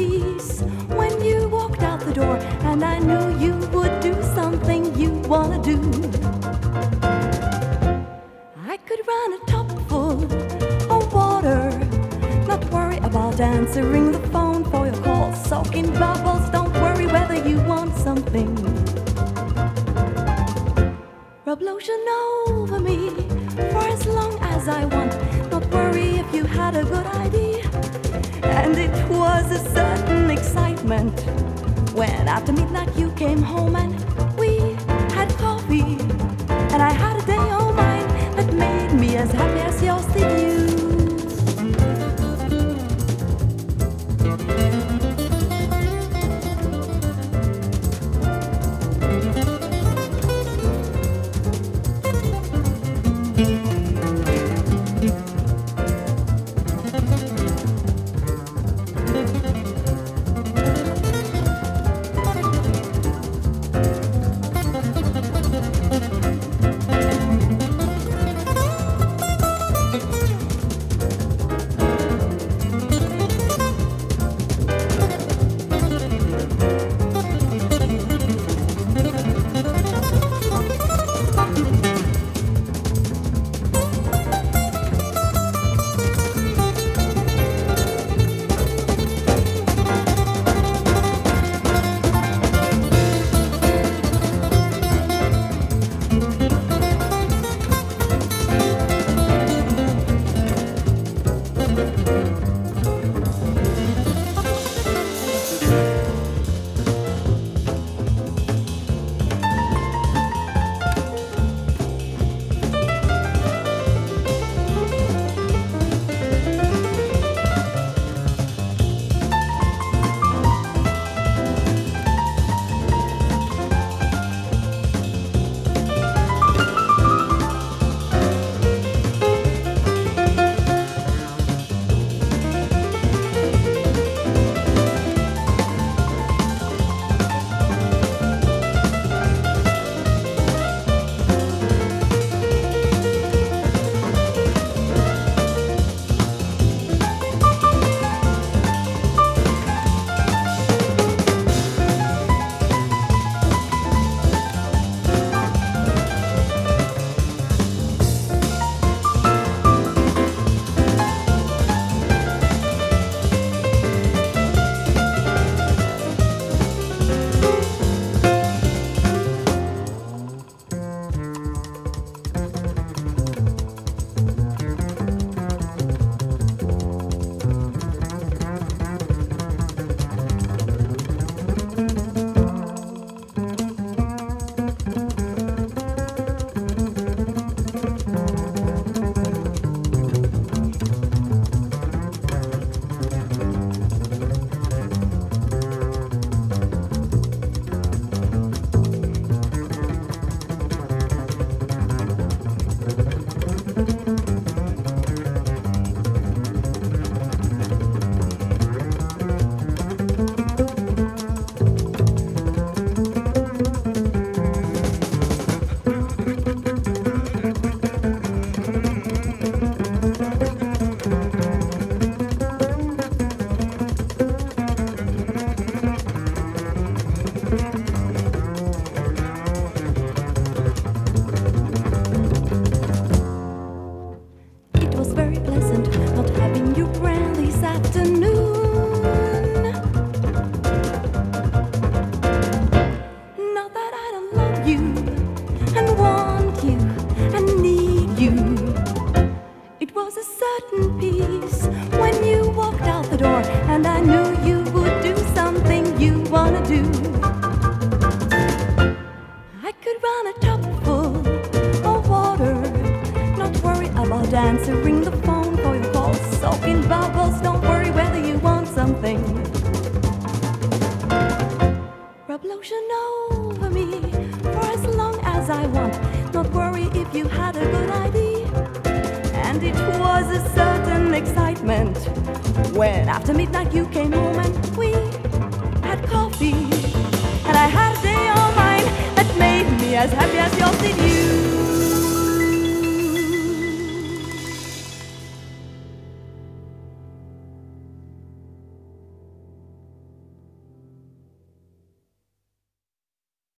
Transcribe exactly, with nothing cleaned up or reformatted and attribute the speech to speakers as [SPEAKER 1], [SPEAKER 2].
[SPEAKER 1] piece when you walked out the door, and I knew you would do something you wanna do. I could run a top full of water, not worry about answering the phone for your calls, soaking bubbles, don't worry whether you want something. Rub lotion over me for as long as I want, not worry if you had a good idea. And it was a certain excitement when after midnight you came home and we had coffee, and I had a day on mine that made me as happy as yours did you.
[SPEAKER 2] Answering the phone for your calls, soaking bubbles, don't worry whether you want something. Rub lotion over me for as long as I want, not worry if you had a good idea. And it was a certain excitement when after midnight you came home and we had coffee, and I had a day on mine that made me as happy as yours did you.